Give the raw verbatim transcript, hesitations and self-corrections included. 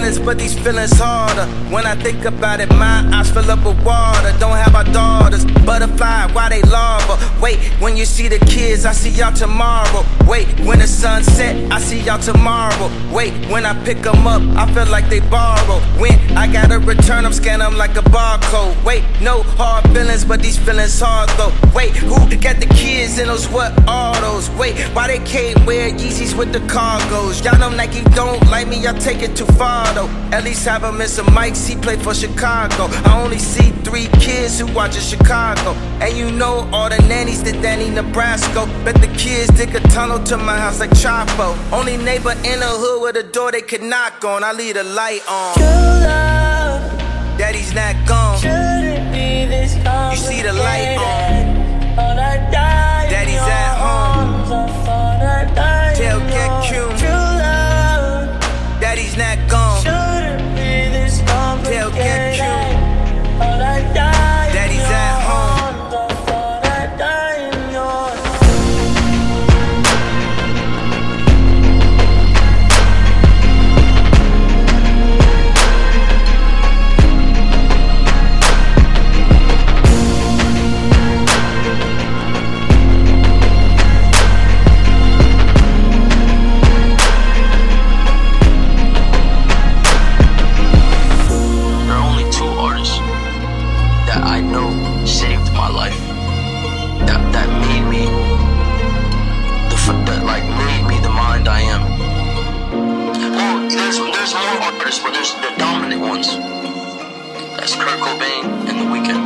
feelings, but these feelings harder. When I think about it, my eyes fill up with water. Don't have our daughters, butterfly, why they lava? Wait, when you see the kids, I see y'all tomorrow. Wait, when the sun set, I see y'all tomorrow. Wait, when I pick them up, I feel like they borrow. When I gotta return them, scan them like a barcode. Wait, no hard feelings, but these feelings hard though. Wait, who got the kids in those what autos? Wait, why they can't wear Yeezys with the cargos? Y'all know Nike don't like me, y'all take it too far though. At least have him in some mics, he play for Chicago. I only see three kids who watch in Chicago. And you know all the nannies that Danny Nebraska. Bet the kids dig a tunnel to my house like Chapo. Only neighbor in the hood with a door they could knock on. I leave the light on. True love, Daddy's not gone. shouldn't be this complicated. You see the light on. Thought I died. Daddy's at home. Tailgate Q. True love, Daddy's not gone. shouldn't be this complicated. Tailgate Q. Thought I died. Daddy's at home. Thought I died in yours. I know saved my life. That that made me the that like made me the mind I am. Well, there's there's more artists, but there's the dominant ones. That's Kurt Cobain and The Weeknd.